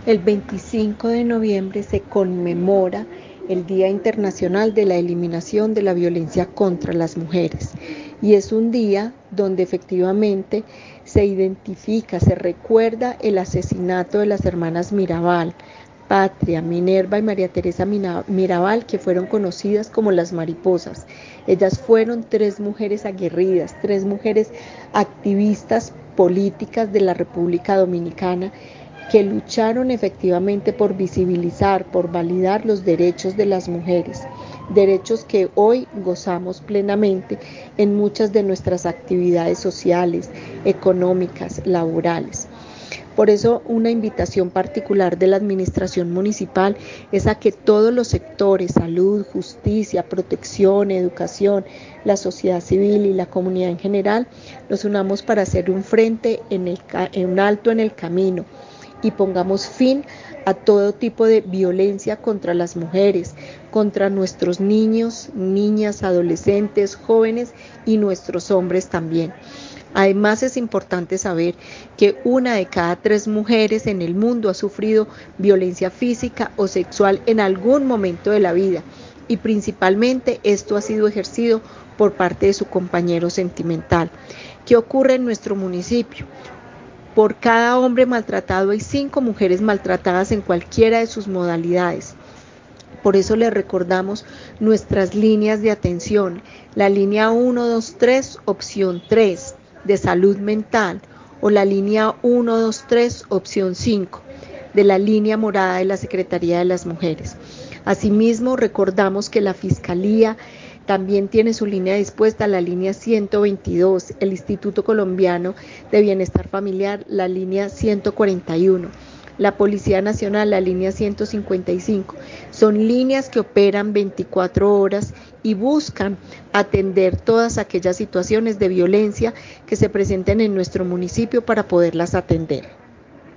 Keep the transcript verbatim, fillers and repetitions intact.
El veinticinco de noviembre se conmemora el Día Internacional de la Eliminación de la Violencia contra las Mujeres, y es un día donde efectivamente se identifica, se recuerda el asesinato de las hermanas Mirabal, Patria, Minerva y María Teresa Mirabal, que fueron conocidas como las mariposas. Ellas fueron tres mujeres aguerridas, tres mujeres activistas políticas de la República Dominicana, que lucharon efectivamente por visibilizar, por validar los derechos de las mujeres, derechos que hoy gozamos plenamente en muchas de nuestras actividades sociales, económicas, laborales. Por eso, una invitación particular de la administración municipal es a que todos los sectores, salud, justicia, protección, educación, la sociedad civil y la comunidad en general, nos unamos para hacer un frente en, el, en un alto en el camino y pongamos fin a todo tipo de violencia contra las mujeres, contra nuestros niños, niñas, adolescentes, jóvenes y nuestros hombres también. Además, es importante saber que una de cada tres mujeres en el mundo ha sufrido violencia física o sexual en algún momento de la vida, y principalmente esto ha sido ejercido por parte de su compañero sentimental. ¿Qué ocurre en nuestro municipio? Por cada hombre maltratado hay cinco mujeres maltratadas en cualquiera de sus modalidades. Por eso les recordamos nuestras líneas de atención, la línea uno dos tres, opción tres, de salud mental, o la línea uno dos tres, opción cinco, de la línea morada de la Secretaría de las Mujeres. Asimismo, recordamos que la Fiscalía también tiene su línea dispuesta, la línea ciento veintidós, el Instituto Colombiano de Bienestar Familiar, la línea ciento cuarenta y uno, la Policía Nacional, la línea ciento cincuenta y cinco. Son líneas que operan veinticuatro horas y buscan atender todas aquellas situaciones de violencia que se presenten en nuestro municipio para poderlas atender.